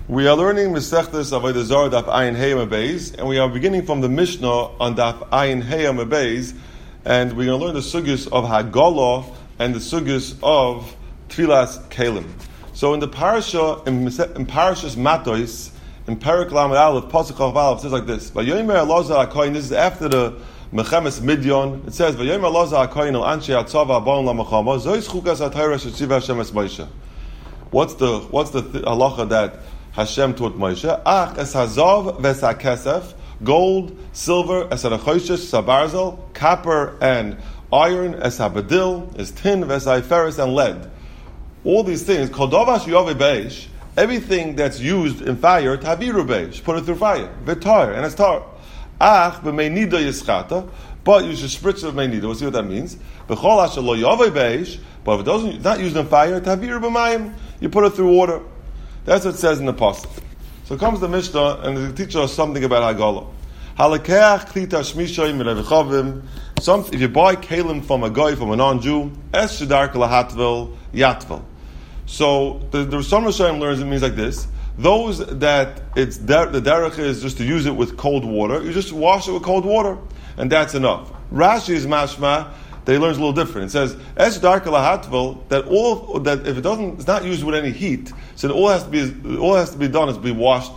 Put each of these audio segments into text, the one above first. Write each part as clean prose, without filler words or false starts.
We are learning Masechtas Avodah Zarah Daf Ayin Hey Beis, and we are beginning from the Mishnah on Daf Ayin Hey Beis, and we're going to learn the sugyas of Hagala and the sugyas of Tfilas Kelim. So in the parasha, in Parashas Matos, in Perek Lamed Aleph, Pasuk Chav Aleph, it says like this: Vayomer Elazar HaKohen. This is after the Mechemes Midyon. It says Vayomer Elazar HaKohen El Anshe Hatzava Abon LaMachama Zois Chukas HaTorah Shetziva Hashem Es Moshe. What's the halacha that Hashem taught Moshe? Ach es hazav ves hakesef, gold, silver, es harachoshes, sabarzel, copper and iron, es habadil, es tin, ves haiferes and lead. All these things, kodovash yove beish, everything that's used in fire, taviru beish, put it through fire, v'tar, and it's tar. Ach b'meinida yischata, but you should spritz of meinida. We'll see what that means. B'chol asher lo yove beish, but if it's not used in fire, taviru b'mayim, you put it through water. That's what it says in the pasuk. So comes the Mishnah and the teacher us something about Hagala. Halakeach klita shmishay milavichavim. If you buy kalim from a guy, from a non-Jew, es shadar kalahatvel yatvel. So the some Rishonim learns it means like this: those that the derech is just to use it with cold water, you just wash it with cold water, and that's enough. Rashi is mashma. They learn a little different. It says es darka lahatvel, that if it's not used with any heat, so all has to be done is be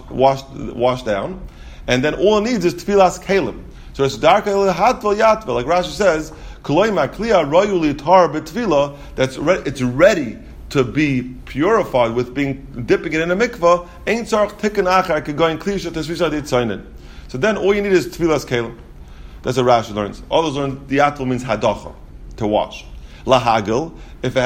washed down, and then all it needs is tfilas kelim. So it's darka lahatvel yatvel, like Rashi says, koloi makliya royu litar betvila. It's ready to be purified with dipping it in a mikvah. Ain't tzarich tikkun achar kegoyin klisha tesvisha ditzainin. So then all you need is tfilas kelim. That's what Rashi learns. Others learn the atl means hadacha, to wash. Lahagel, if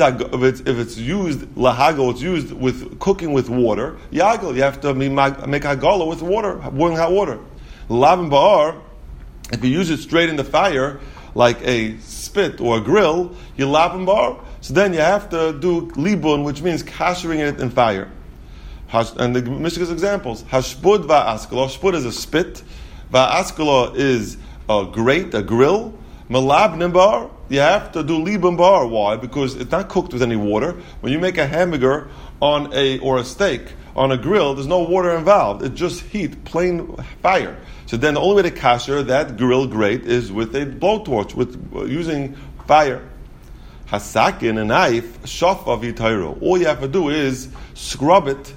it's used lahagel, it's used with cooking with water. Yagel, you have to make hagala with water, boiling hot water. Lavan ba'ar, if you use it straight in the fire, like a spit or a grill, you lavan ba'ar. So then you have to do libun, which means kashering it in fire. And the Mishnah's examples: hashbud va'askala. Shbud is a spit. Va'askala is a grate, a grill. Malab nimbar, you have to do libam bar. Why? Because it's not cooked with any water. When you make a hamburger or a steak on a grill, there's no water involved. It's just heat, plain fire. So then the only way to kasher that grill grate is with a blowtorch, with using fire. Hasakin, a knife, shafa v'tayro. All you have to do is scrub it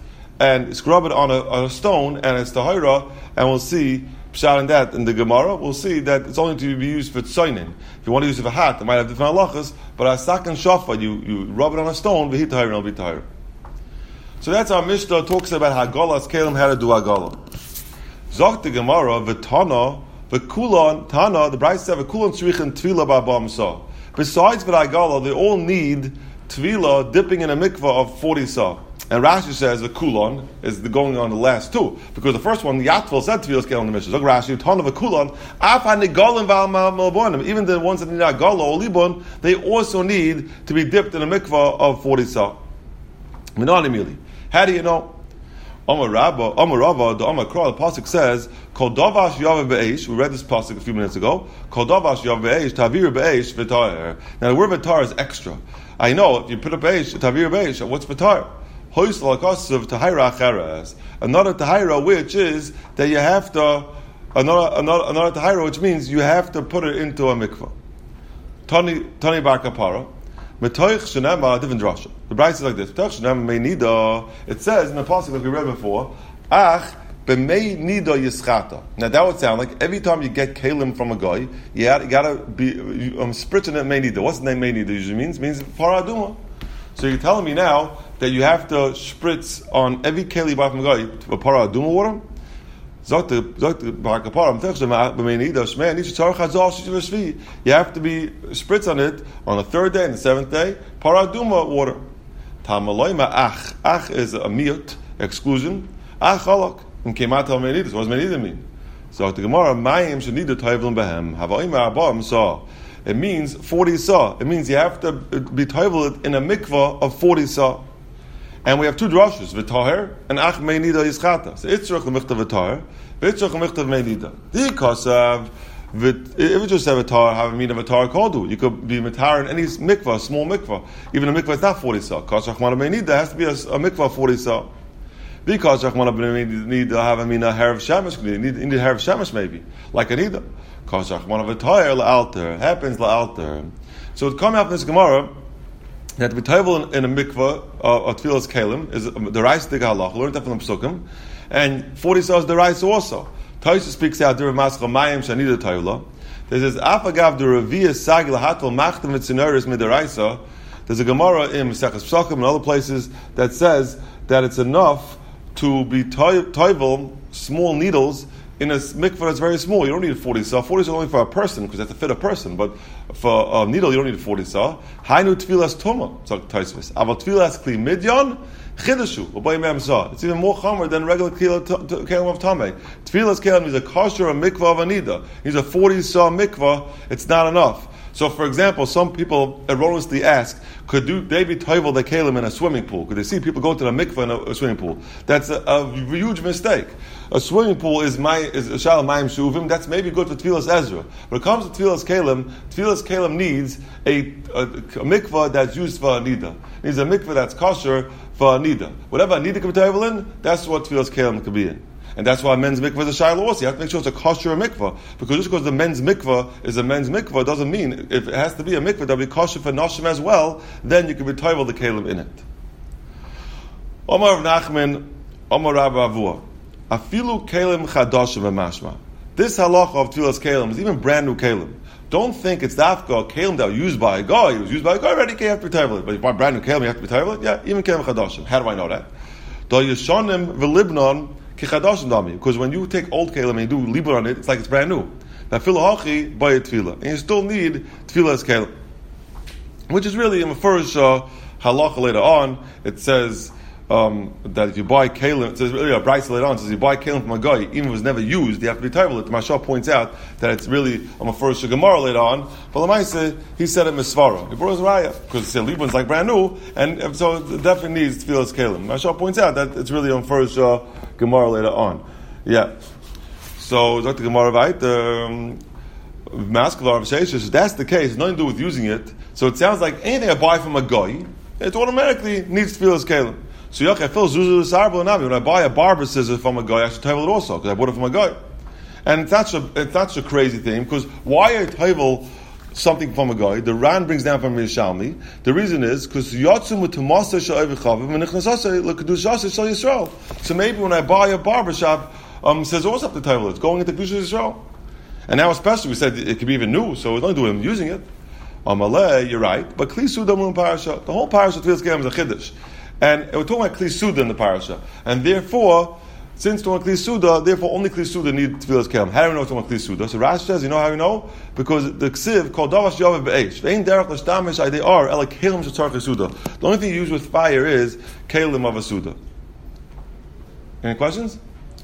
on a stone, and it's tahira, and we'll see. In that in the Gemara, we'll see that it's only to be used for tzoinin. If you want to use it for hat, it might have different halachas. But a sack and shafa, you rub it on a stone, v'hit tahir and it'll be tahir. So that's our Mishnah talks about Hagalas Kelim, how to do Hagala. Zok the Gemara v'tana v'kulan tana. The Brayso said v'kulan tzrichin tvila ba'bam sa. Besides for Hagala, they all need tvila, dipping in a mikvah of 40 sa. And Rashi says the kulon is going on the last two, because the first one, the Yatvel said Tfilas Kelim in the Mishnah. Zog Rashi, ton of a kulon, afa nigolim val malbonim. Even the ones that need agala or libon, they also need to be dipped in a mikvah of 40 sa. Minanimili. How do you know? Amar Rava, the Amar Kra, the pasuk says, Kol davash yave be'esh. We read this pasuk a few minutes ago. Kol davash yave be'esh, tavir be'esh v'tar. Now the word v'tar is extra. I know if you put a be'esh, tavir be'esh. What's v'tar? Another tahira, which is that you have to another tahira, which means you have to put it into a mikvah. Tani bar kapara. Metoich shenema, different drasha. The Brayso is like this. Metoich shenema meinida. It says in the pasuk like we read before, ach b'meinida yischata. Now that would sound like every time you get kalim from a guy, you gotta be spritzing it meinida. What's the name meinida usually means? It means paraduma. So you're telling me now that you have to spritz on every keli bar from a guy a para aduma water? You have to be spritz on it on the third day and the seventh day. Para aduma water. Ach is a miyut, exclusion. Ach halak. And kemat ha-meinida. So what does meinida mean? So the Gemara, mayim shenida toivlim behem. Havaima abam saw. It means 40 sa. It means you have to be toivel in a mikvah of 40 sa. And we have two drashas, v'taher and ach meinida yischata. So itzrach l'michtav v'taher, v'itzrach l'michtav meinida. Dikasav, if you just have a tar, have a mean of a tar kodu. You could be mitar in any mikvah, small mikvah. Even a mikvah is not 40 sa. Kasach mana meinida has to be a mikvah 40 sa. Because Rachmana need to have a mina herav shemesh. Need herav shemesh maybe like a nida. Because Rachmana v'toyer la'alter happens la'alter. So it comes out in this Gemara that v'toyvel in a mikvah or tefillas kelim is the rice dig halach. Learned that from the Pesukim, and 40 says the rice also. Taisa speaks out during Mascha Mayim Shanida Toyla. There says Afagav the Raviyah Sagi Lahatel Machtem Mitzinoris Midaraisa. There's a Gemara in Mesechus Pesukim and other places that says that it's enough to be toivel small needles in a mikvah that's very small. You don't need a 40 saw. 40 is only for a person because that's to fit a person. But for a needle, you don't need a 40 saw. Hainu tfilas tuma. So Taisvis. Aval tfilas kli midyan chidashu. It's even more chomer than regular kelim of tamei. Tfilas kelim is a kosher a mikvah of a nida. He's a 40 saw mikvah. It's not enough. So, for example, some people erroneously ask, could they be toivel the kelim in a swimming pool? Could they see people go to the mikvah in a swimming pool? That's a huge mistake. A swimming pool is shalom mayim shuvim. That's maybe good for tefillas Ezra. When it comes to tefillas kelim needs a mikvah that's used for a nida. It needs a mikvah that's kosher for a nida. Whatever a nida can be toivel in, that's what tefillas kelim can be in. And that's why men's mikvah is a shiloh also. You have to make sure it's a kosher mikvah. Because just because the men's mikvah is a men's mikvah doesn't mean if it has to be a mikvah that'll be kosher for noshim as well, then you can be toivel the kelim in it. Omar Rav Nachman, Omar Rabbi Avua. Afilu kelim chadashim v'mashma. This halacha of tefillas kelim is even brand new kelim. Don't think it's dafka kelim that was used by a guy. It was used by a guy already. You have to be toivel it. But if you buy brand new kelim, you have to be toivel it. Yeah, even kelim chadashim. How do I know that? Do yishonim v'libnon. Because when you take old kelim and you do libur on it, it's like it's brand new. Now filahachi by a tefillah, and you still need tefillah as kelim, which is really in the first halacha later on. It says that if you buy kelim, it says really a brayso later on. It says you buy kelim from a guy, even if it was never used, you have to be toivel it. The Mashal points out that it's really on the first Gemara later on. But Lamaisa, he said it misvara. He brought his raya because the libur is like brand new, and so it definitely needs tefillah as kelim. Mashal points out that it's really on first Gemara later on. Yeah. So Dr. Gemara right, Maskvar Sheshes, that's the case, it's nothing to do with using it. So it sounds like anything I buy from a guy, it automatically needs tefillah as kelim. So when I buy a barber scissors from a guy, I should toivel it also, because I bought it from a guy. And it's not such a crazy thing, because why I toivel something from a guy? The Ran brings down from Yerushalmi. The reason is because so maybe when I buy a barbershop, says also have to toivel it's going into Kedusha Yisrael. And now especially we said it could be even new, so it's only doing using it. Amalei, you're right, but Kli Suda Mun Parasha, the whole parasha Tefillas Kelim is a chiddush, and we're talking about Kli Suda in the parasha, and therefore, since we're talking Kli Suda, therefore only Kli Suda need Tefillas Kelim. How do we know it's talking about Kli Suda? So Rashi says, you know how we know? Because the Ksiv called Davash Yovev Be'esh. Ve'in derech l'shtamish ay they are ela kelim shetzarech Suda. The only thing you use with fire is kelim of a Suda. Any questions?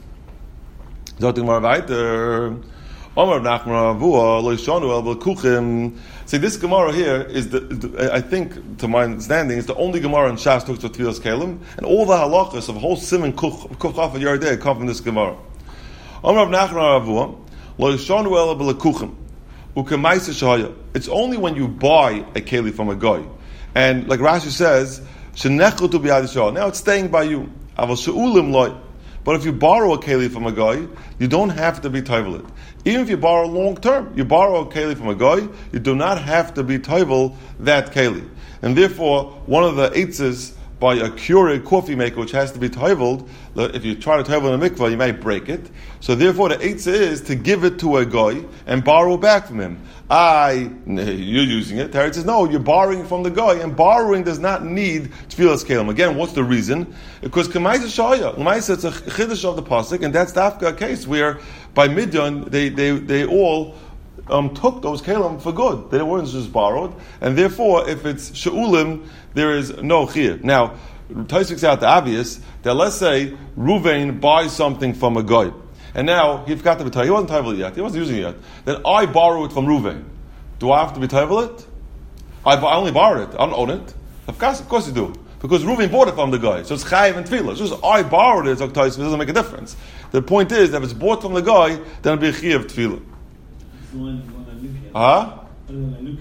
Zoting Mar weiter. Omar Nachman Avua lo yishonu el b'kuchim. See, this Gemara here is I think, to my understanding, is the only Gemara in Shas talks about Tefillas Kelim, and all the halachas of whole Siman Kuchaf and Yardei come from this Gemara. Omar Nachman Avua lo yishonu el b'kuchim ukemaisa shahaya. It's only when you buy a keli from a guy, and like Rashi says, shenechu tu b'yad Yisrael. Now it's staying by you. Aval sheulim loy. But if you borrow a keli from a guy, you don't have to be toivel it. Even if you borrow long term, you borrow a keli from a guy, you do not have to be toivel that keli. And therefore, one of the eitzes by a Keurig coffee maker, which has to be toiveled, if you try to toivel in a mikvah, you might break it. So therefore, the eitzah is to give it to a guy and borrow back from him. You're using it. Teretz says, no, you're borrowing from the guy, and borrowing does not need tefillas kelim. Again, what's the reason? Because k'maisa shaya. L'maisa, it's a chiddush of the pasuk, and that's dafka a case where by Midian they all took those kelim for good. They weren't just borrowed, and therefore, if it's sheulim, there is no chiyah. Now, Tosfos out the obvious that let's say Ruvain buys something from a guy. And now he forgot to be toivel. He wasn't toivel yet. He wasn't using it yet. Then I borrow it from Ruvain. Do I have to be toivel it? I only borrowed it. I don't own it. Of course you do. Because Ruvain bought it from the guy. So it's chayiv and tefillah. So just I borrowed it. It doesn't make a difference. The point is that if it's bought from the guy, then it'll be a chayiv tefillah.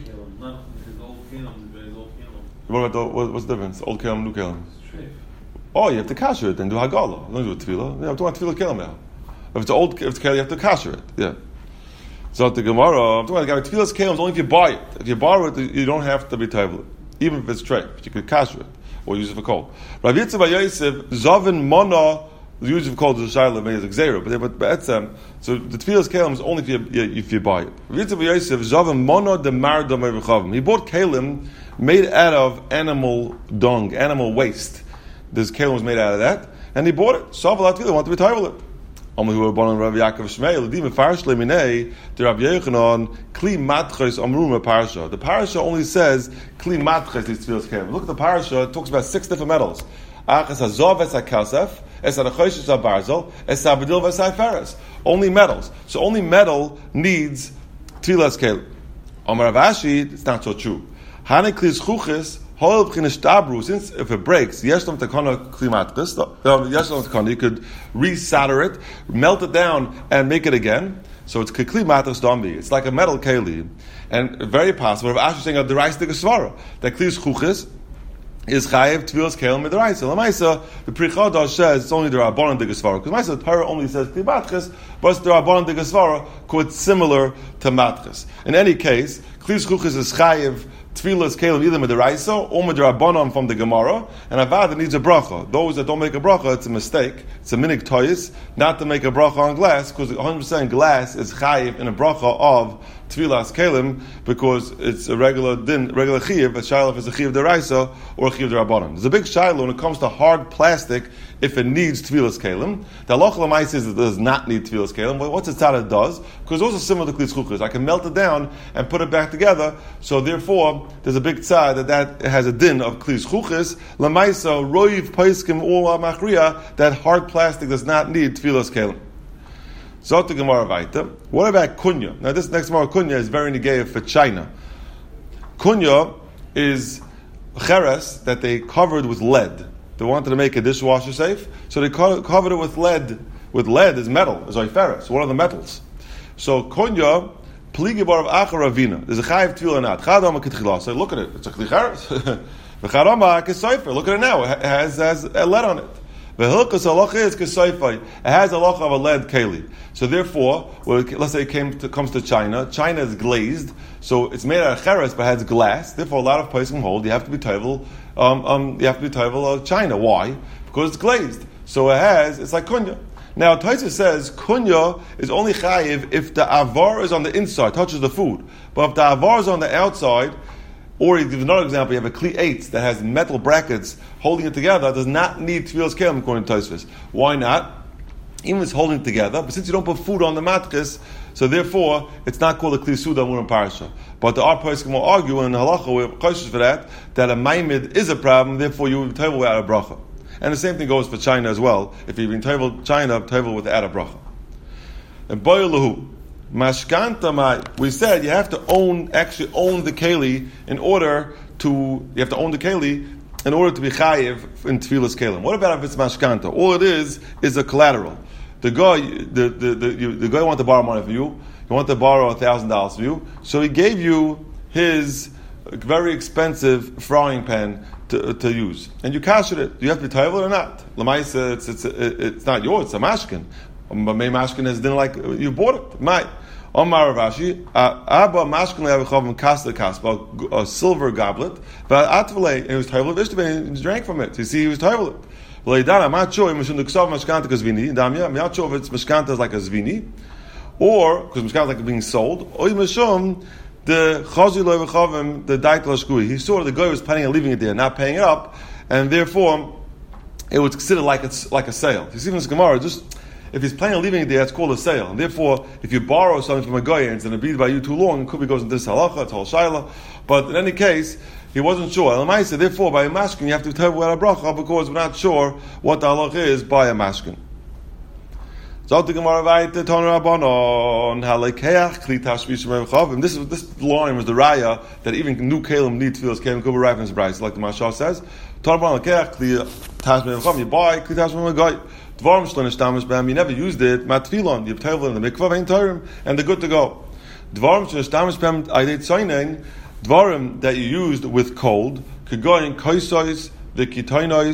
What about what's the difference? Old kelim, new kelim. Oh, you have to kasher it and do hagala. Don't do tefillah. You have to want tefillah kelim now. If it's kelim, you have to kasher it. Yeah. So the Gemara, I'm talking about tefillah's kelim only if you buy it. If you borrow it, you don't have to be tefillah, even if it's trade. You could kasher it or use it for cold. Rav Yitzchak bar Yosef zavin mana. The use of cold is a shayla made as xera, but so the tefillah's kelim is only if you buy it. Rav Yitzchak bar Yosef zavin mana de marda me'rechavim. He bought kelim made out of animal dung, animal waste. This kelim was made out of that, and he bought it. Saval tefillah wanted to be tefillah. Amru hu Rabbanan Rav Yaakov Shmuel Di Mefarsh Leminei the Rav Yochanan Kli Matches Amru Parsha. The parsha only says Kli Matches these tefillah's kelim. Look at the parsha; it talks about 6 different metals. Achas hazov es hakasef, es hadachoshes habarzel, es habedil v'sayferes. Only metals. So only metal needs tefillah's kelim. Amar Rav Ashi, it's not so true. Hane kli zchuches. Since if it breaks, you could resolder it, melt it down, and make it again. So it's kli matras dombi. It's like a metal keli, and very possible. If Ash is saying the rice svara that kli schuches is chayev tefillas kelim midaraisa. Lamaisa the Pri Chadash says it's only the rabbanon digasvara because Lamaisa the Torah only says kli matras, but it's the rabbanon digasvara quite similar to matras. In any case, kli schuches is chayev tefillas kelim either midaraisa or midrabanan from the Gemara, and avad that needs a bracha. Those that don't make a bracha, it's a mistake. It's a minik toyis not to make a bracha on glass because 100% glass is chayiv in a bracha of tefillas kelim because it's a regular chiyuv. A shayla is a chiyuv deraisa or a chiyuv derabanan. There's a big shayla when it comes to hard plastic if it needs tefillas kelim. The halacha l'mais says it does not need tefillas kelim. But what's the tzad it does? Because those are similar to kli zchuches. I can melt it down and put it back together. So therefore, there's a big tzad that has a din of kli zchuches. L'maisa roiv paiskim ula machriya that hard plastic does not need tefillas kelim. Zot the Gemara Vaita. What about kunya? Now this next Gemara kunya is very negative for China. Kunya is cheres that they covered with lead. They wanted to make a dishwasher safe, so they covered it with lead. With lead is metal, is oiferes. What are the metals? So kunya pligi bar of achar ravina. There's a chayiv tefillah not. Chadama ketchila. So look at it. It's a kli cheres. V'chadama kesayfer. Look at it now. It has a lead on it. The hilchos halacha is kesayfai. It has a halacha of a lead keli. So therefore, let's say it comes to China. China is glazed, so it's made out of cheres but has glass. Therefore, a lot of poskim hold you have to be tovel. You have to be tovel of China. Why? Because it's glazed. So it's like kunya. Now, Taisa says kunya is only chayiv if the avar is on the inside, touches the food. But if the avar is on the outside, or he gives another example, you have a kli eitz that has metal brackets holding it together, does not need tefillas kelim according to Tosfos. Why not? Even if it's holding it together, but since you don't put food on the matris, so therefore it's not called a kli suda murim parsha. But the poskim will argue in halacha we're cautious for that a maimid is a problem, therefore you will table without a bracha. And the same thing goes for China as well. If you've been table China, table without a bracha. And boilahu. Mashkanta, we said you have to actually own the keli in order to be chayiv in tefillas kelim. What about if it's mashkanta? All it is a collateral. The guy wanted to borrow money from you. He wanted to borrow $1,000 from you, so he gave you his very expensive frying pan to use, and you cashed it. Do you have to be tayvul or not? Lamaisa, it's not yours. It's a mashkin. But may mashkin is then like you bought it. Might. Omar Ravashi, Abba mashkin le'avichavim kasta kaspa, a silver goblet, but atvale, and he was tayvul v'ishtav, and he drank from it. You see, he was tayvul. I'm not sure. I'm not sure if it's mashkanta like a zvini, or because mashkanta like being sold, or mishum the chazi le'avichavim the daikla shkui. He saw the guy was planning on leaving it there, not paying it up, and therefore it was considered like it's like a sale. You see in this Gemara, just if he's planning on leaving it there, it's called a sale. And therefore, if you borrow something from a guy and it's going to be by you too long, it could be goes into this halacha, it's whole shaila. But in any case, he wasn't sure. And therefore, by a mashkin, you have to tell where a bracha because we're not sure what the halacha is by a mashkin. And this line was the raya that even new kalim need tefillas kelim kuba reference price, like the Mashal says. You buy kli tashmish guy. You never used it. Matfilon, you tell in the mikvah and they're good to go. Dvarim that you used with cold could go in kaisois, the kitainois,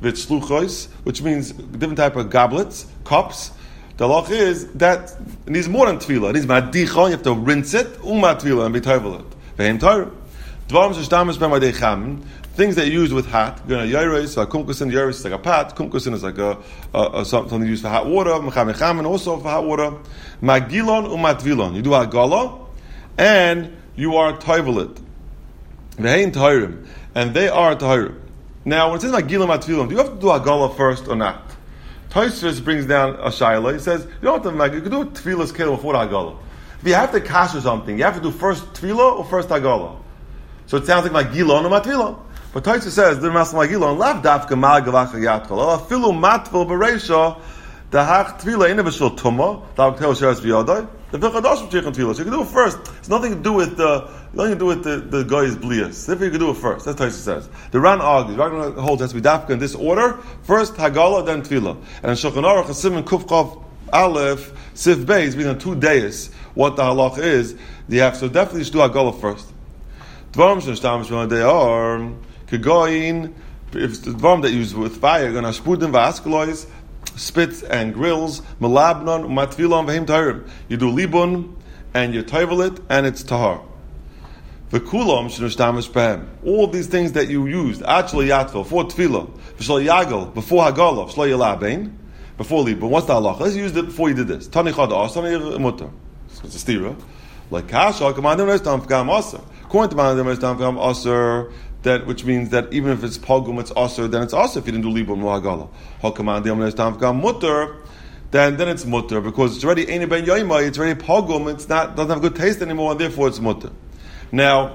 v'tzluchos, which means different type of goblets, cups. The halach is that it needs more than tefillah. It needs madicha, you have to rinse it, tefillah, and be toivel it. Ve'hem Torah. Dvarim sheshtamish ben madei chamin, things that you use with hot. You're going to yaris, like kumkusin, yaris is like a pot, kumkusin is like something used for hot water, mecham chamin also for hot water. Magilon umatvilon. You do hagala, and you are toivel it. Ve'hem Torah. And they are tahirim. Now, when it says magilon umatvilon, do you have to do hagala first or not? Tosfos brings down a shayla. He says, you don't have to, you can do tefillah's keilim before the hagala. If you have to kash or something, you have to do first tefillah or first hagala. So it sounds like magilon or matvilon. But Tosfos says, the mas magilon, lav dafka magalach yatkal, afilu matvil bereisha, the hach tefillah in a v'shul tumah, the ha'kel sheres v'yadai, the v'chadash v'chichan tefillah. So you can do it first. It's nothing to do with the guy's blias. If you can do it first. That's what Tosfos says. The Ran argues. Ran holds has to be dafka in this order. First Hagala, then Tefillah. And in Shulchan Aruch, Chasim and Kufchav Aleph, Sif Beis, being on 2 days, what the halach is, you have so definitely you should do Hagala first. Dvarim shenishtam when they are kegoyin, if the dvarim that you use with fire, you're going to shpudim v'askalois, spits and grills, melabnon, matvilon v'hem tahirim. You do libun, and you toivel it, and it's tahar. V'kulam shenushtamish behem. All these things that you used, actually yatvel, for tefillah, v'shlo yagel, before hagala, v'shlo yalabein, before libun. What's the halacha? Let's use it before you did this. Tani chad as, tani mutter. It's a stira. Like kasha, commandem nestam fgam aser. According to commandem nestam fgam aser, that which means that even if it's pogum, it's aser, then it's aser if you didn't do libun no hagala. Commandem nestam fgam mutter. Then it's mutter because it's already ein ben yoyma. It's already pogum. It's not doesn't have a good taste anymore, and therefore it's mutter. Now,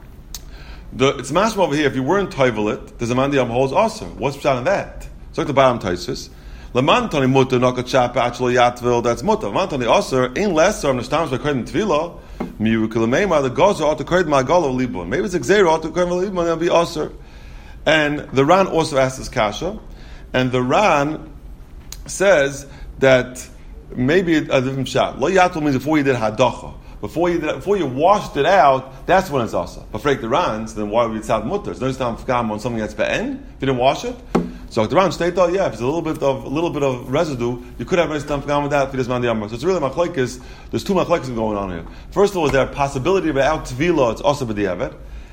it's mashma over here. If you weren't toivel, there's a man that holds aser. What's pshat in that? So like the bottom Tosfos. Lamantani mutter nakat chapa actually yatvil. That's mutter. Lamantani aser in lesser on the stams by kredin tefillah. Miukulamema the gazer ought to kredin magalo libun. Maybe it's a gzeira ought to kredin libun. That'll be aser. And the Ran also asks this kasha, and the Ran says that maybe a different shot. Lo yatul means before you did hadacha. Before you washed it out, that's when it's asa. But for the Rans, then why would it sound mutter? There's no time fgam on something that's be'en if you didn't wash it. So the Ran state though, yeah, if it's a little bit of residue, you could have no time fgam with that if it is mandiyamar. So it's really machlekes. There's 2 machlekes going on here. First of all, is there a possibility without tvila it's also b'di'evet?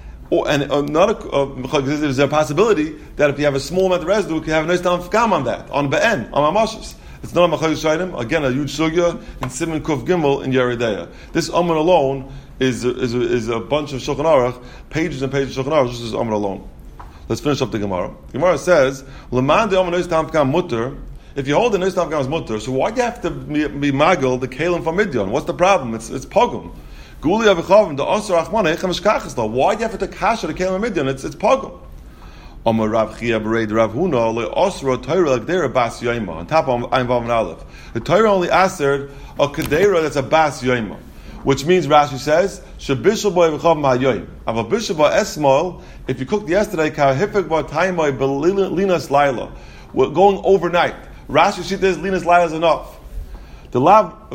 Is there a possibility that if you have a small amount of residue, you can have a nice time fgam on that, on be'en, on mamashis. It's not a Machayus Shaidim. Again, a huge sugya in Siman Kuf Gimel in Yeridea. This Amr alone is a bunch of Shulchan Aruch, pages and pages of Shulchan Aruch. This is Amr alone. Let's finish up the Gemara. The Gemara says, "Leman de Amr Neis Tam Fgam Mutter." If you hold the Neis Tam Fgam as mutter, so why do you have to be magel the Kalim from Midian? What's the problem? It's pogum. Guli avichavim the Asar Achmana Echem Shkachas. Why do you have to kasha the Kalim Midian? It's pogum. Amar Rav Chia Bereid Rav Huna Le Osra Torah Kedera Bas Yoima. On top of Ein Vav and Aleph, the Torah only answered a Kedera that's a Bas Yoima, which means Rashi says Shabishal Boy V'Chav Ma'Yoim. Ava Bishal Boy Esmol. If you cooked yesterday, Ka Hifik Boy Taimai Linas Laila. We're going overnight. Rashi Shita is Linas Laila is enough. The Lav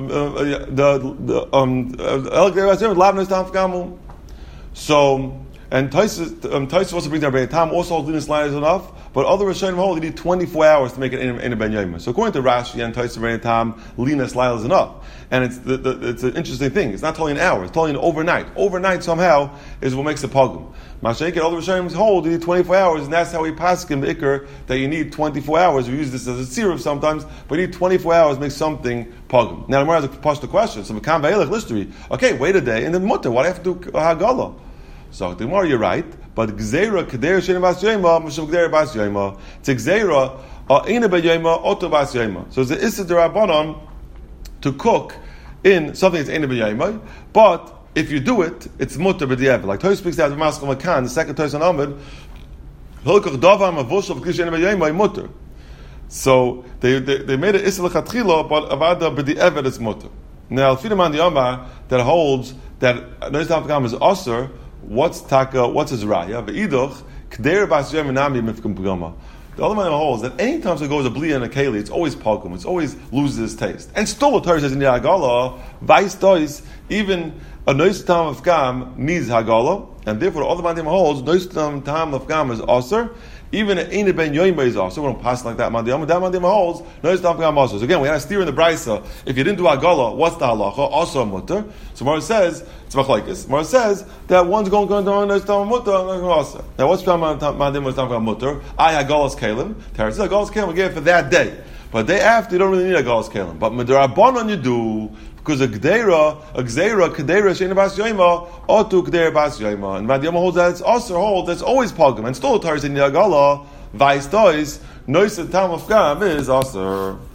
Lav Nistam Fgamu. So. And Tosfos also brings down Rebbe Tam also holds Linas Laila is enough, but other Rishonim hold you need 24 hours to make it in a Ben Yoima. So according to Rashi and Tosfos Rebbe Tam, Linas Laila is enough. And it's an interesting thing. It's not totally an hour, it's totally an overnight. Overnight somehow is what makes a pogum. Masha'ik and other Rishonim hold you need 24 hours, and that's how we pass in the Iker that you need 24 hours. We use this as a syrup sometimes, but you need 24 hours to make something pogum. Now the Gemara has to push the question. So Mekam V'Elech Listery. Okay, wait a day, and then Mutter. Why do you have to do Hagala? So the Gemara, you're right, but Gzeira Kedera Shein Bas Yoima, Mishum Kedera Bas Yoima. It's Gzeira Ina Be Yoima Oto Bas Yoima. So it's the Issa D'Rabbanan to cook in something that's Ina Be Yoima, but if you do it, it's Mutter B'Di'ev. Like Tosfos speaks out of Maskal Makan, the second Tosfos on Amud, Hilkach Davam Avushal V'Klish Ina Be Yoima Mutter. So they made it Issa L'Chatchila, but Avada B'Di'ev is Mutter. Now Fidaman Yama that holds that Nois Tam Fgam is Osir. What's his raya? Ve'iduch k'der bas yoyim nami mifkum pagama. The other man holds that any time it goes a bli and a keli, it's always pogum. It's always loses its taste. And still, the Torah says in the Hagala, vice dois even a nois tam of gam needs Hagala, and therefore the other man holds nois tam of gam is aser, even an Eina Ben Yoima is also. We don't pass like that. Madiyama, that Madiyama holds. No, it's not also. So again, we had a steer in the Brisa. If you didn't do Agala, what's the halacha? Also a mutter. So Mara says it's machlekes. Mara says that one's going to do no stam mutter. Now what's Madiyama stam mutter? I Agalas Kalim. Teretz Agalas Kalim we gave it for that day. But the day after, you don't really need Agalas Kalim. But Madarabanan you do. Because a gdeira, kedera, sheina bas yoima, otu kedera bas yoima. And Madiyama holds that it's also holds that's always pagam. And still, Tarzan Yagala, vice does, noisa tam of gam is also.